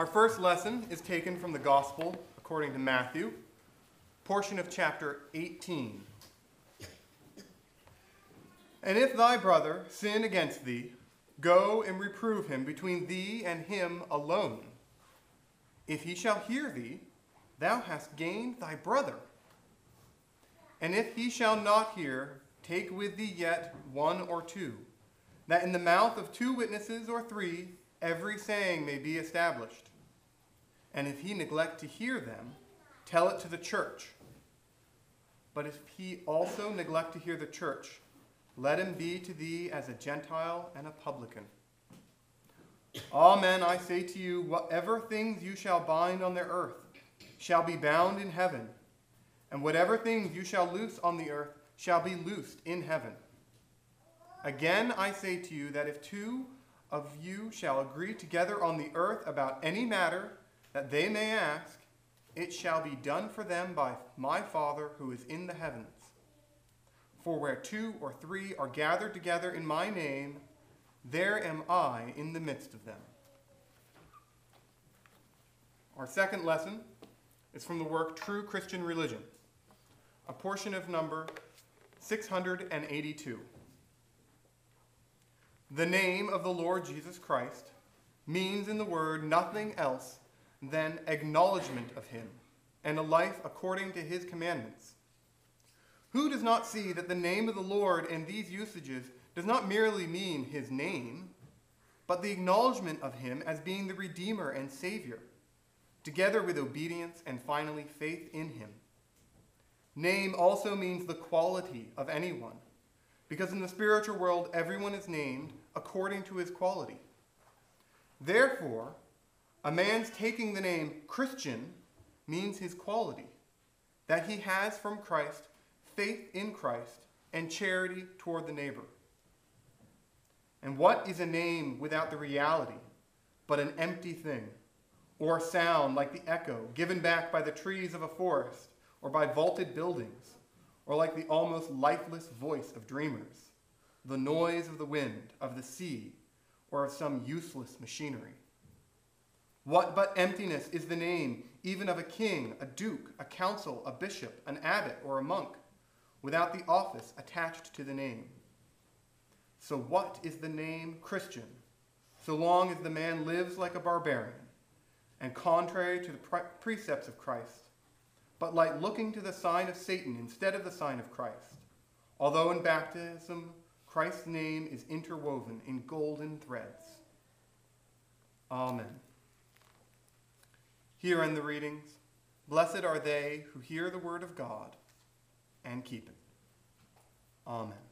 Our first lesson is taken from the Gospel according to Matthew, portion of chapter 18. And if thy brother sin against thee, go and reprove him between thee and him alone. If he shall hear thee, thou hast gained thy brother. And if he shall not hear, take with thee yet one or two, that in the mouth of two witnesses or three every saying may be established. And if he neglect to hear them, tell it to the church. But if he also neglect to hear the church, let him be to thee as a Gentile and a publican. Amen, I say to you, whatever things you shall bind on the earth shall be bound in heaven, and whatever things you shall loose on the earth shall be loosed in heaven. Again, I say to you that if two of you shall agree together on the earth about any matter that they may ask, it shall be done for them by my Father who is in the heavens. For where two or three are gathered together in my name, there am I in the midst of them. Our second lesson is from the work True Christian Religion, a portion of number 682. The name of the Lord Jesus Christ means in the word nothing else than acknowledgement of him and a life according to his commandments. Who does not see that the name of the Lord in these usages does not merely mean his name, but the acknowledgement of him as being the Redeemer and Savior, together with obedience and finally faith in him? Name also means the quality of anyone, because in the spiritual world everyone is named according to his quality. Therefore, a man's taking the name Christian means his quality, that he has from Christ faith in Christ and charity toward the neighbor. And what is a name without the reality but an empty thing, or a sound like the echo given back by the trees of a forest or by vaulted buildings, or like the almost lifeless voice of dreamers, the noise of the wind, of the sea, or of some useless machinery? What but emptiness is the name even of a king, a duke, a council, a bishop, an abbot, or a monk, without the office attached to the name? So what is the name Christian, so long as the man lives like a barbarian, and contrary to the precepts of Christ, but like looking to the sign of Satan instead of the sign of Christ, although in baptism Christ's name is interwoven in golden threads? Amen. Here end the readings. Blessed are they who hear the word of God and keep it. Amen.